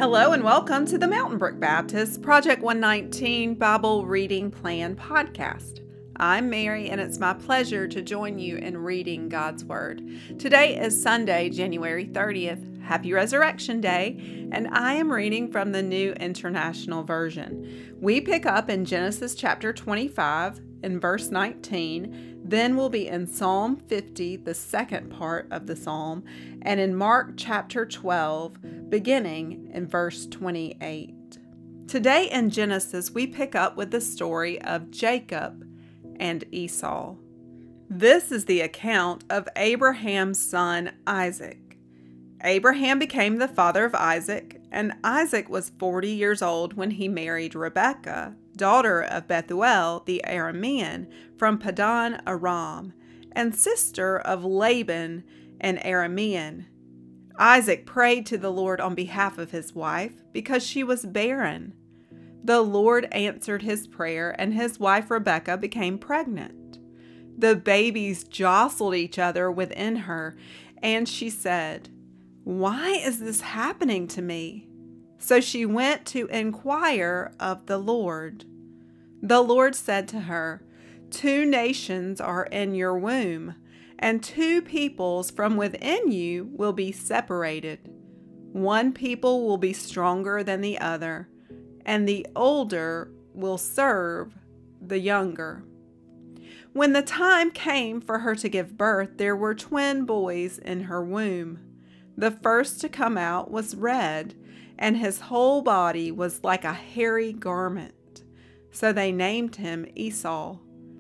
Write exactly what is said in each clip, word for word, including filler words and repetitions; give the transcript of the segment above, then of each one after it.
Hello and welcome to the Mountain Brook Baptist Project one nineteen Bible Reading Plan podcast. I'm Mary and it's my pleasure to join you in reading God's Word. Today is Sunday, January thirtieth. Happy Resurrection Day, and I am reading from the New International Version. We pick up in Genesis chapter twenty-five in verse nineteen, then we'll be in Psalm fifty, the second part of the psalm, and in Mark chapter twelve, beginning in verse twenty-eight. Today in Genesis, we pick up with the story of Jacob and Esau. This is the account of Abraham's son Isaac. Abraham became the father of Isaac, and Isaac was forty years old when he married Rebekah, daughter of Bethuel the Aramean from Padan Aram, and sister of Laban an Aramean. Isaac prayed to the Lord on behalf of his wife because she was barren. The Lord answered his prayer, and his wife Rebekah became pregnant. The babies jostled each other within her, and she said, "Why is this happening to me?" So she went to inquire of the Lord. The Lord said to her, "Two nations are in your womb, and two peoples from within you will be separated. One people will be stronger than the other, and the older will serve the younger." When the time came for her to give birth, there were twin boys in her womb. The first to come out was red, and his whole body was like a hairy garment. So they named him Esau.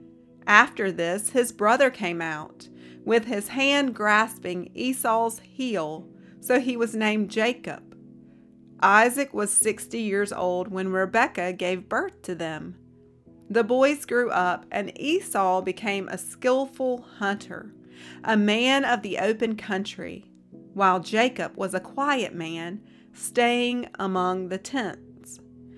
After this, his brother came out, with his hand grasping Esau's heel, so he was named Jacob. Isaac was sixty years old when Rebekah gave birth to them. The boys grew up, and Esau became a skillful hunter, a man of the open country, while Jacob was a quiet man, staying among the tents.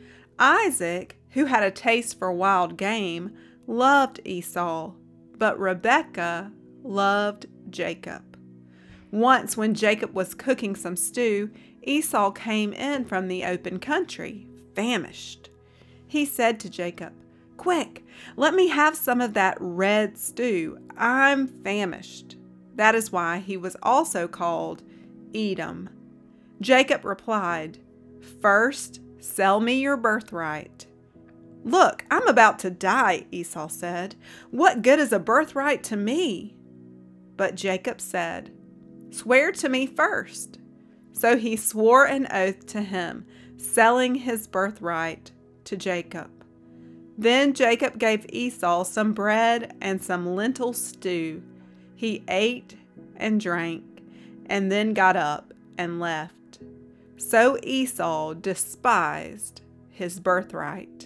Isaac, who had a taste for wild game, loved Esau, but Rebekah loved Jacob. Once when Jacob was cooking some stew, Esau came in from the open country, famished. He said to Jacob, "Quick, let me have some of that red stew. I'm famished." That is why he was also called Edom. Jacob replied, "First, sell me your birthright." "Look, I'm about to die," Esau said. "What good is a birthright to me?" But Jacob said, "Swear to me first." So he swore an oath to him, selling his birthright to Jacob. Then Jacob gave Esau some bread and some lentil stew. He ate and drank, and then got up and left. So Esau despised his birthright.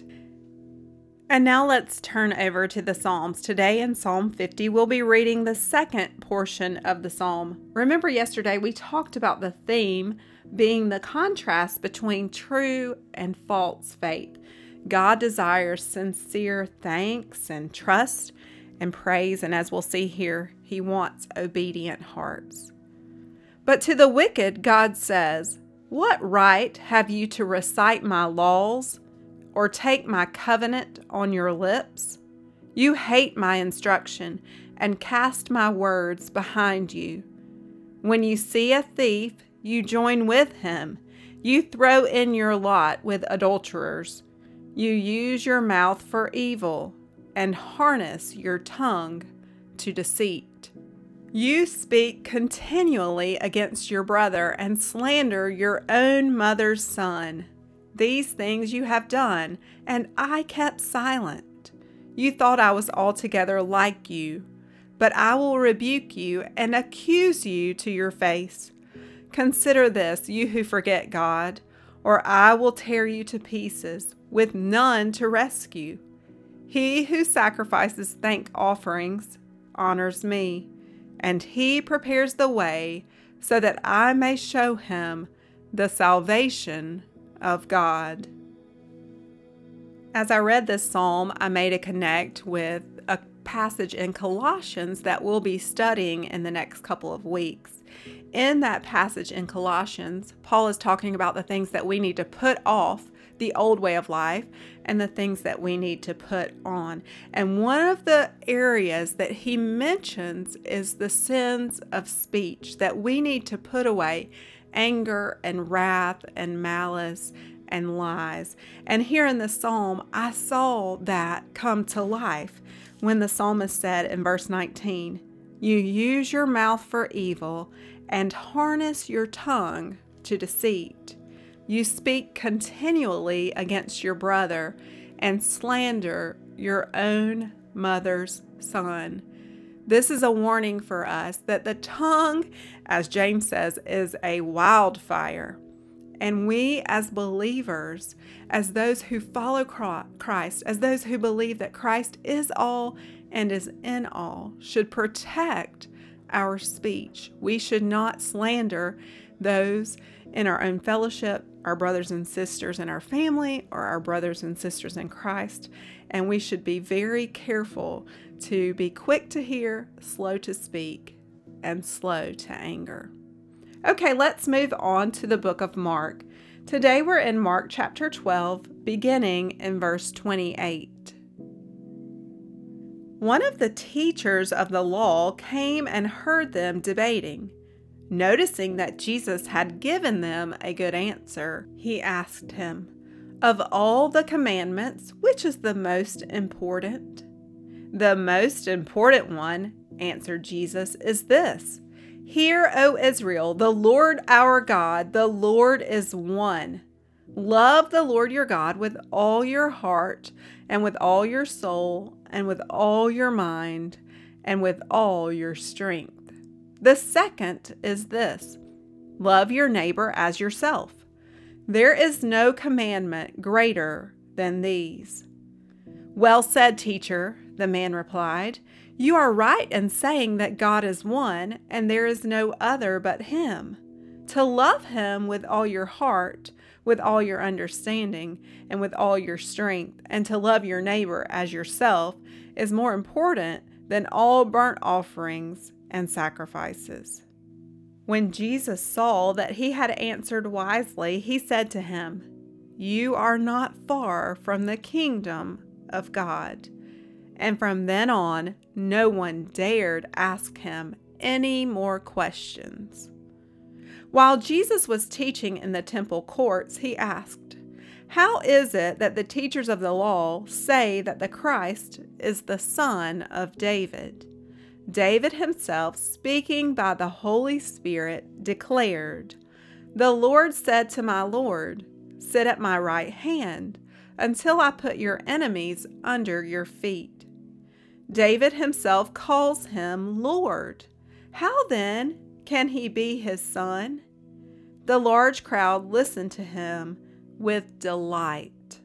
And now let's turn over to the Psalms. Today in Psalm fifty, we'll be reading the second portion of the Psalm. Remember yesterday we talked about the theme being the contrast between true and false faith. God desires sincere thanks and trust and praise, and as we'll see here, He wants obedient hearts. But to the wicked, God says, "What right have you to recite my laws or take my covenant on your lips? You hate my instruction and cast my words behind you. When you see a thief, you join with him. You throw in your lot with adulterers. You use your mouth for evil and harness your tongue to deceit. You speak continually against your brother and slander your own mother's son. These things you have done, and I kept silent. You thought I was altogether like you, but I will rebuke you and accuse you to your face. Consider this, you who forget God, or I will tear you to pieces, with none to rescue. He who sacrifices thank offerings honors me, and he prepares the way so that I may show him the salvation of God. As I read this psalm, I made a connect with a passage in Colossians that we'll be studying in the next couple of weeks. In that passage in Colossians, Paul is talking about the things that we need to put off, the old way of life, and the things that we need to put on. And one of the areas that he mentions is the sins of speech, that we need to put away anger and wrath and malice and lies. And here in the psalm, I saw that come to life when the psalmist said in verse nineteen, "You use your mouth for evil and harness your tongue to deceit. You speak continually against your brother and slander your own mother's son." This is a warning for us that the tongue, as James says, is a wildfire. And we as believers, as those who follow Christ, as those who believe that Christ is all and is in all, should protect our speech. We should not slander those in our own fellowship, our brothers and sisters in our family, or our brothers and sisters in Christ. And we should be very careful to be quick to hear, slow to speak, and slow to anger. Okay, let's move on to the book of Mark. Today we're in Mark chapter twelve, beginning in verse twenty-eight. One of the teachers of the law came and heard them debating. Noticing that Jesus had given them a good answer, he asked him, "Of all the commandments, which is the most important?" "The most important one," answered Jesus, "is this. Hear, O Israel, the Lord our God, the Lord is one. Love the Lord your God with all your heart and with all your soul and with all your mind and with all your strength. The second is this. Love your neighbor as yourself. There is no commandment greater than these." "Well said, teacher," the man replied. "You are right in saying that God is one, and there is no other but Him. To love Him with all your heart, with all your understanding, and with all your strength, and to love your neighbor as yourself is more important than all burnt offerings and sacrifices." When Jesus saw that he had answered wisely, he said to him, "You are not far from the kingdom of God." And from then on, no one dared ask him any more questions. While Jesus was teaching in the temple courts, he asked, "How is it that the teachers of the law say that the Christ is the son of David?" David himself, speaking by the Holy Spirit, declared, "The Lord said to my Lord, 'Sit at my right hand until I put your enemies under your feet.'" David himself calls him Lord. How then can he be his son? The large crowd listened to him with delight.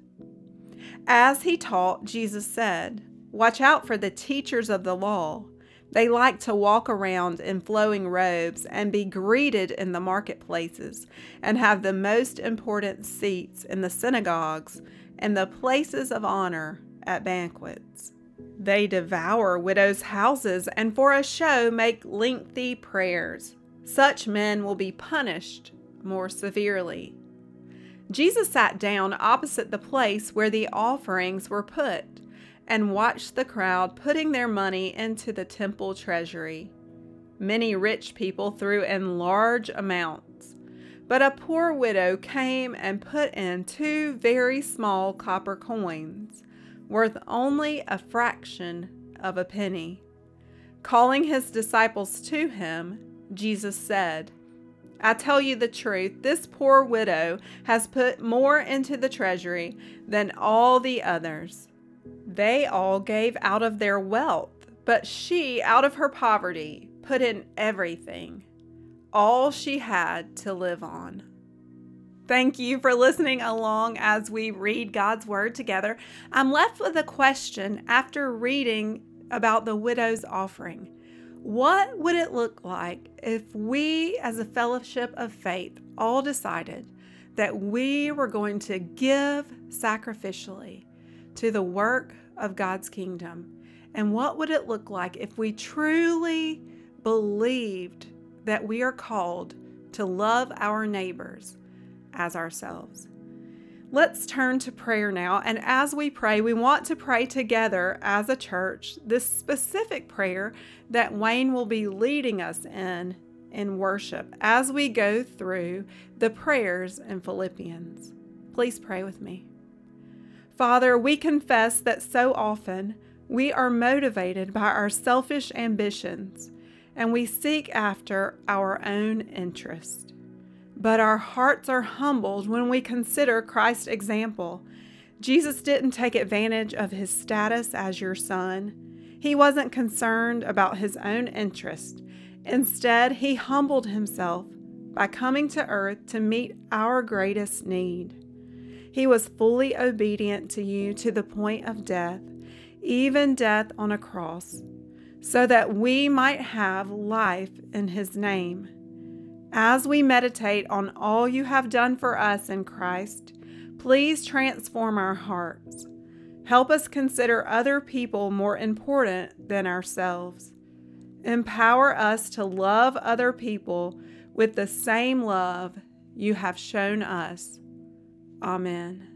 As he taught, Jesus said, "Watch out for the teachers of the law. They like to walk around in flowing robes and be greeted in the marketplaces and have the most important seats in the synagogues and the places of honor at banquets. They devour widows' houses and for a show make lengthy prayers. Such men will be punished more severely." Jesus sat down opposite the place where the offerings were put and watched the crowd putting their money into the temple treasury. Many rich people threw in large amounts, but a poor widow came and put in two very small copper coins, worth only a fraction of a penny. Calling his disciples to him, Jesus said, "I tell you the truth, this poor widow has put more into the treasury than all the others. They all gave out of their wealth, but she, out of her poverty, put in everything, all she had to live on." Thank you for listening along as we read God's Word together. I'm left with a question after reading about the widow's offering. What would it look like if we, as a fellowship of faith, all decided that we were going to give sacrificially to the work of God's kingdom And what would it look like if we truly believed that we are called to love our neighbors as ourselves? Let's turn to prayer now. And as we pray, we want to pray together as a church this specific prayer that Wayne will be leading us in in worship as we go through the prayers in Philippians. Please pray with me. Father, we confess that so often we are motivated by our selfish ambitions and we seek after our own interest. But our hearts are humbled when we consider Christ's example. Jesus didn't take advantage of his status as your son. He wasn't concerned about his own interest. Instead, he humbled himself by coming to earth to meet our greatest need. He was fully obedient to you to the point of death, even death on a cross, so that we might have life in his name. As we meditate on all you have done for us in Christ, please transform our hearts. Help us consider other people more important than ourselves. Empower us to love other people with the same love you have shown us. Amen.